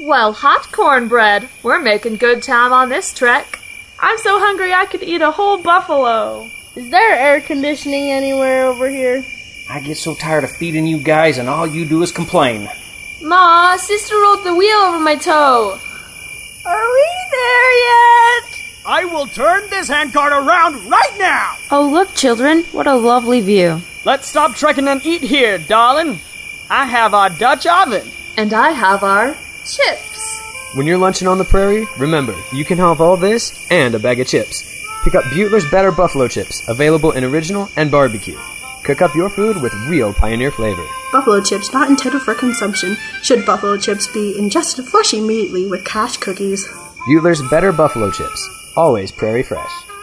Well, hot cornbread. We're making good time on this trek. I'm so hungry I could eat a whole buffalo. Is there air conditioning anywhere over here? I get so tired of feeding you guys and all you do is complain. Ma, Sister rolled the wheel over my toe. Are we there yet? I will turn this handcart around right now! Oh, look, children, what a lovely view. Let's stop trekking and eat here, darling. I have our Dutch oven. And I have our chips. When you're lunching on the prairie, remember, you can have all this and a bag of chips. Pick up Butler's Better Buffalo Chips, available in original and barbecue. Cook up your food with real Pioneer flavor. Buffalo chips not intended for consumption. Should buffalo chips be ingested, flush immediately with Cash cookies. Butler's Better Buffalo Chips, always prairie fresh.